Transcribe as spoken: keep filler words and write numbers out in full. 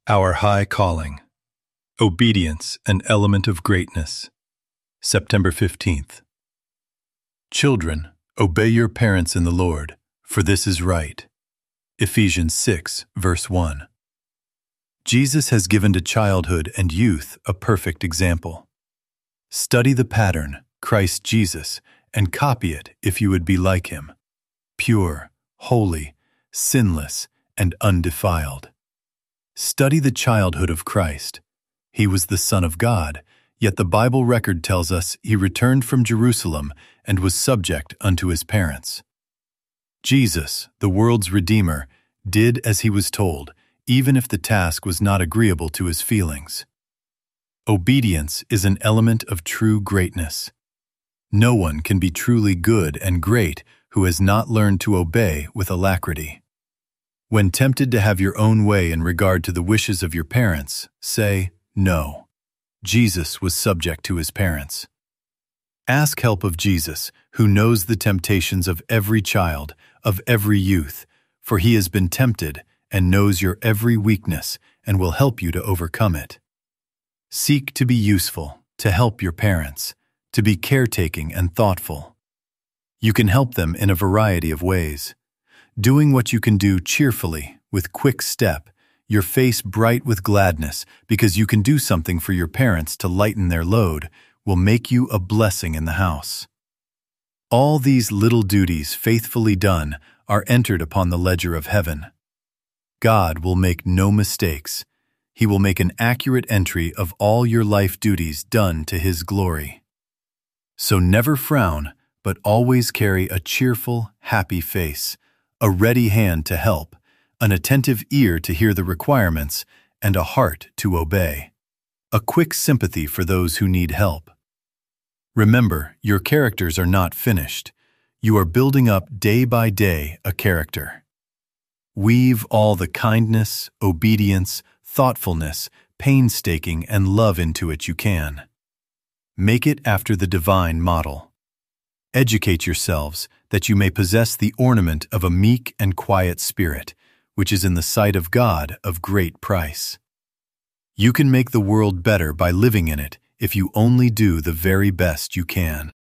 Our High Calling. Obedience, an Element of Greatness. September fifteenth. Children, obey your parents in the Lord, for this is right. Ephesians six, verse one. Jesus has given to childhood and youth a perfect example. Study the pattern, Christ Jesus, and copy it if you would be like him, pure, holy, sinless, and undefiled. Study the childhood of Christ. He was the Son of God, yet the Bible record tells us he returned from Jerusalem and was subject unto his parents. Jesus, the world's Redeemer, did as he was told, even if the task was not agreeable to his feelings. Obedience is an element of true greatness. No one can be truly good and great who has not learned to obey with alacrity. When tempted to have your own way in regard to the wishes of your parents, say no. Jesus was subject to his parents. Ask help of Jesus, who knows the temptations of every child, of every youth, for he has been tempted and knows your every weakness and will help you to overcome it. Seek to be useful, to help your parents, to be caretaking and thoughtful. You can help them in a variety of ways. Doing what you can do cheerfully, with quick step, your face bright with gladness because you can do something for your parents to lighten their load, will make you a blessing in the house. All these little duties faithfully done are entered upon the ledger of heaven. God will make no mistakes. He will make an accurate entry of all your life duties done to his glory. So never frown, but always carry a cheerful, happy face, a ready hand to help, an attentive ear to hear the requirements, and a heart to obey. A quick sympathy for those who need help. Remember, your characters are not finished. You are building up day by day a character. Weave all the kindness, obedience, thoughtfulness, painstaking, and love into it you can. Make it after the divine model. Educate yourselves that you may possess the ornament of a meek and quiet spirit, which is in the sight of God of great price. You can make the world better by living in it if you only do the very best you can.